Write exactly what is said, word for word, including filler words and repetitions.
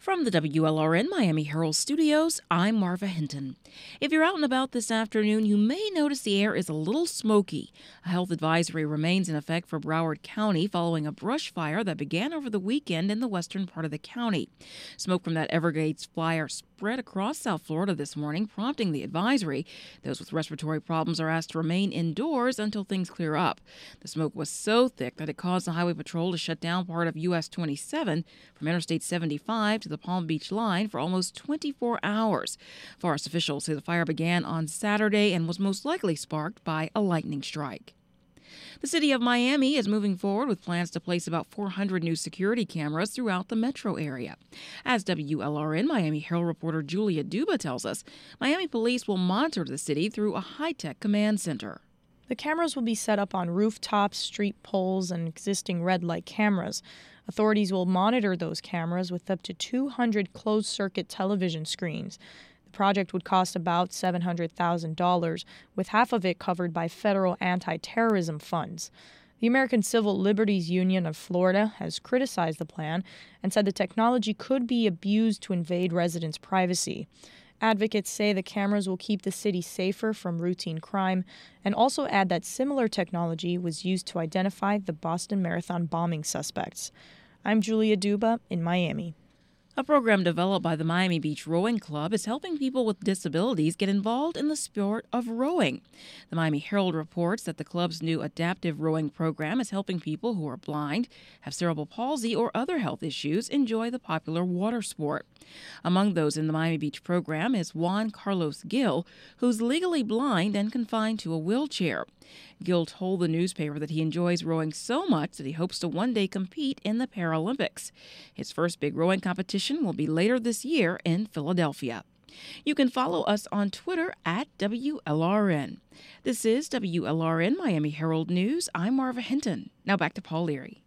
From the W L R N Miami Herald Studios, I'm Marva Hinton. If you're out and about this afternoon, you may notice the air is a little smoky. A health advisory remains in effect for Broward County following a brush fire that began over the weekend in the western part of the county. Smoke from that Everglades fire spread across South Florida this morning, prompting the advisory. Those with respiratory problems are asked to remain indoors until things clear up. The smoke was so thick that it caused the Highway Patrol to shut down part of U S twenty-seven from Interstate seventy-five to the Palm Beach line for almost twenty-four hours. Forest officials say the fire began on Saturday and was most likely sparked by a lightning strike. The city of Miami is moving forward with plans to place about four hundred new security cameras throughout the metro area. As W L R N Miami Herald reporter Julia Duba tells us, Miami police will monitor the city through a high-tech command center. The cameras will be set up on rooftops, street poles, and existing red light cameras. Authorities will monitor those cameras with up to two hundred closed-circuit television screens. The project would cost about seven hundred thousand dollars, with half of it covered by federal anti-terrorism funds. The American Civil Liberties Union of Florida has criticized the plan and said the technology could be abused to invade residents' privacy. Advocates say the cameras will keep the city safer from routine crime and also add that similar technology was used to identify the Boston Marathon bombing suspects. I'm Julia Duba in Miami. A program developed by the Miami Beach Rowing Club is helping people with disabilities get involved in the sport of rowing. The Miami Herald reports that the club's new adaptive rowing program is helping people who are blind, have cerebral palsy, or other health issues enjoy the popular water sport. Among those in the Miami Beach program is Juan Carlos Gill, who's legally blind and confined to a wheelchair. Gill told the newspaper that he enjoys rowing so much that he hopes to one day compete in the Paralympics. His first big rowing competition will be later this year in Philadelphia. You can follow us on Twitter at W L R N. This is W L R N Miami Herald News. I'm Marva Hinton. Now back to Paul Leary.